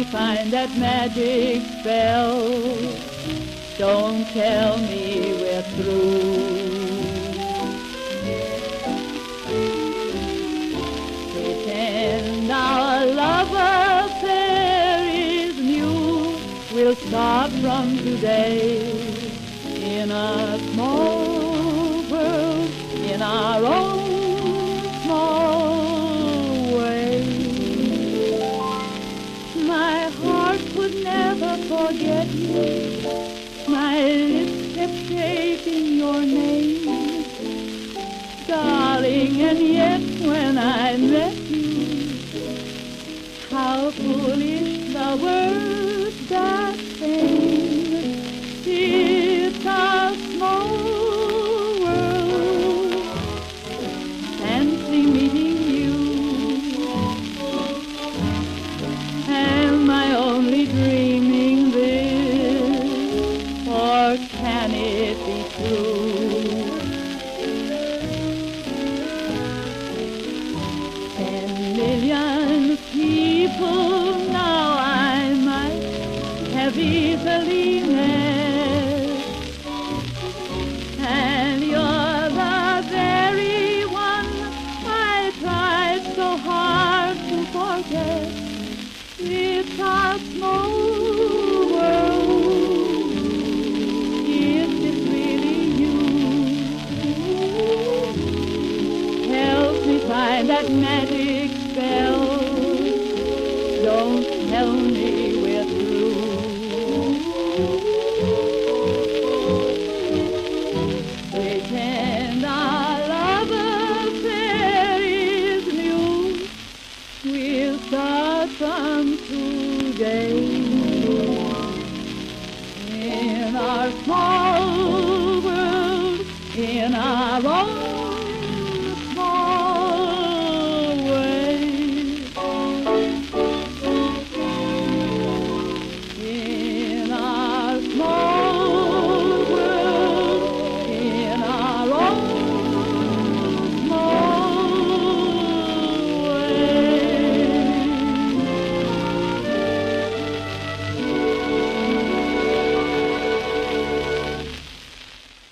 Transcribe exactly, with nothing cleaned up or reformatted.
we find that magic spell. Don't tell me we're through. Pretend our love affair is new. We'll start from today in a small world, in our own small way. My heart could never forget you. My lips kept shaking your name, darling, and yet when I met you, how foolish the words that came. It's a small world, fancy meeting you. Am I only dreaming this, or can it be true? Ten million people now I might have easily met.